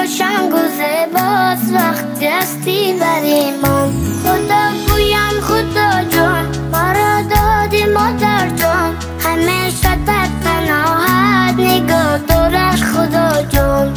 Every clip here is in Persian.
روشن و زیباست وقتی هستی برای من. خدا گویم خدا جان ما را دادی مادر جان، همیشه در پناهت نگاه دارش خدا جان.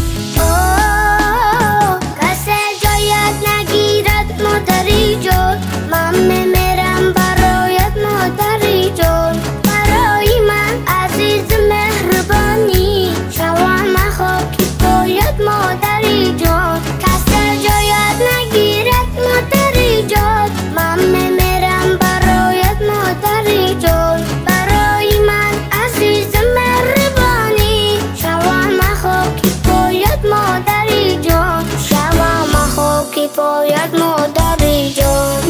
کسی جایت نگیرد مادری جان، من میمیرم برایت مادری جان. برای من عزیز مهربانی شوم خاکی پایت مادری جان. کسی جایت نگیرد مادری جان، من میمیرم برایت مادری جان. برای من عزیز مهربانی شوم خاکی پایت مادری جان، شوم خاکی پایت مادری جان.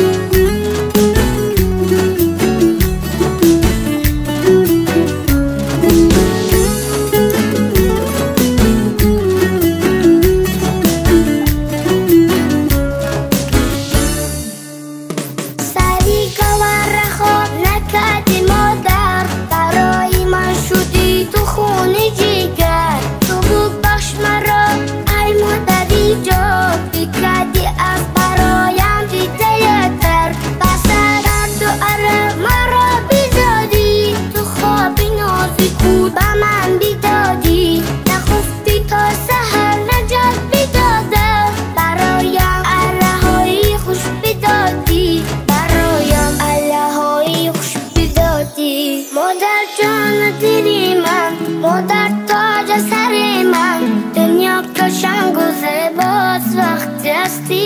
مادر جان دیری من، مادر تاج سر من، دنیا روشن و زیباست وقتی هستی